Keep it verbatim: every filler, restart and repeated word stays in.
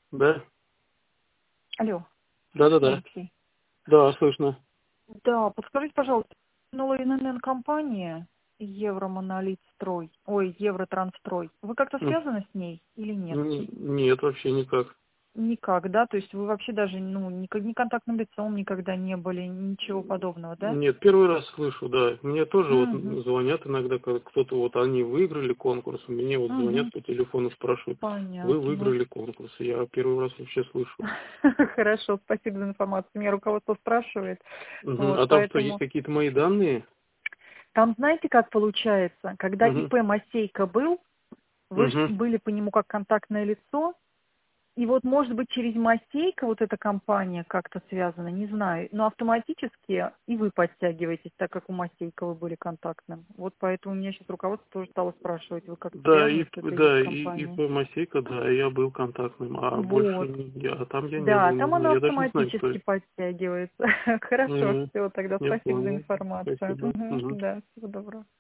Да? Алло, Да-да-да. Алексей. Да, слышно. Да, подскажите, пожалуйста, новая эн эн эн-компания Евромонолитстрой, ой, Евротранстрой. Вы как-то М. связаны с ней или нет? Н- Нет, вообще никак. Никак, да? То есть вы вообще даже, ну, ни, ни контактным лицом никогда не были, ничего подобного, да? Нет, первый раз слышу, да. Мне тоже вот Угу, звонят иногда, когда кто-то вот они выиграли конкурс, мне вот звонят угу, по телефону, спрашивают, вы понятно. выиграли конкурс. Я первый раз вообще слышу. Хорошо, спасибо за информацию. Меня руководство спрашивает, Мгм. вот, А там что, есть поэтому... какие-то мои данные? Там знаете, как получается? Когда Угу. ИП Масейко был, вы ж Угу. были по нему как контактное лицо, и вот, может быть, через Масейко вот эта компания как-то связана, не знаю, но автоматически и вы подтягиваетесь, так как у Масейко вы были контактным. Вот поэтому меня сейчас руководство тоже стало спрашивать, вы как-то Да, и, связаны с этой да, и, и компанией? по Масейка, да, я был контактным, а больше Вот. не- я, а там я не Да, был, там ну, оно я даже не знаю, кто автоматически это. подтягивается. Хорошо, Мгм. все, тогда Я спасибо за понял. информацию. Спасибо. Мгм, Мгм. да, всего доброго.